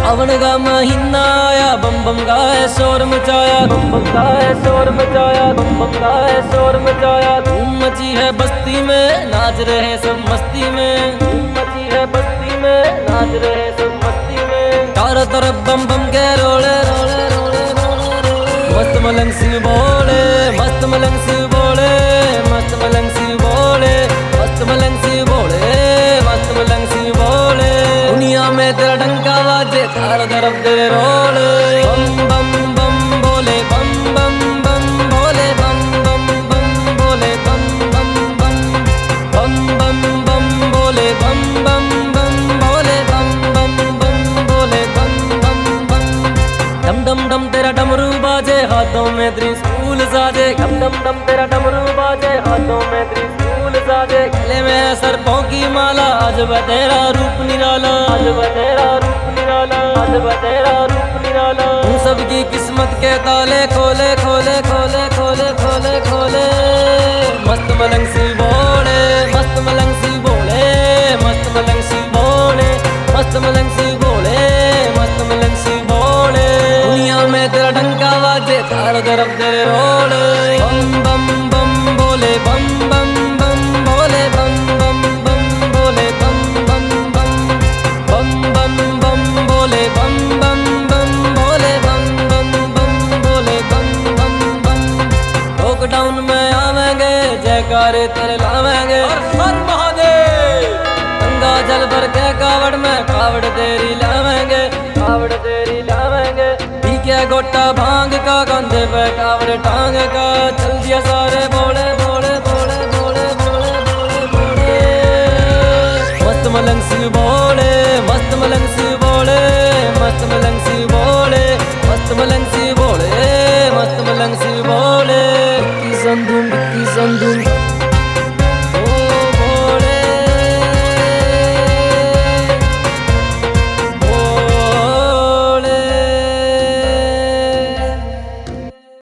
सावन का महीना आया, बम बम गाए शोर मचाया, बम बम गाए शोर मचाया, बम बम गाए शोर मचाया। धूम मची है बस्ती में, नाच रहे सब मस्ती में। धूम मची है बस्ती में, नाच रहे सब मस्ती में। चारों तरफ बम बम के रोले रोले रोले रोले रोले। मस्त मलंग सिंह बोले, मस्त मलंग सिंह बोले, मस्त मलंग सिंह बोले, मस्त मलंग सिंह बोले, मस्त मलंग सिंह बोले। दुनिया में तेरा डंका बाजे, चारों तरफ तेरे रोले। बम बम बम बोले, बम बम बम बोले, बम बम बम बोले, बम बम बम, बम बम बम बोले, बम बम बम बोले, बम बम बम बोले, बम बम बम। डम डम डम तेरा डमरू बाजे, हाथों में त्रिशूल साजे। डम डम डम तेरा डमरू बाजे, हाथों में त्रिशूल साजे। गले में है सर्पों की माला, अजब तेरा रूप निराला, अजब तेरा रूप निराला, अजब तेरा रूप निराला। तू सबकी किस्मत के ताले खोले खोले खोले खोले खोले खोले। मस्त मलंग सिंह बोले, मस्त मलंग सिंह बोले, मस्त मलंग सिंह बोले, मस्त मलंग सिंह बोले, मस्त मलंग सिंह बोले। दुनिया में तेरा डंका बाजे, चारों तरफ तेरे रोले। बम बम बम बोले, बम बम बम बोले, बम बम बम बोले, बम बम बम, बम बम बम बोले, बम बम बम बोले, बम बम बम बोले, बम बम बम। लॉकडाउन में आवेंगे, जयकारे तेरे लावेंगे, हर महादेव। गंगा जल भर के कावड़ में, कावड़ तेरी लावेंगे, कावड़ तेरी लावेंगे। ठीक है गोटा भांग का, कंधे पे कावड़ टांग का, चल दिया सारा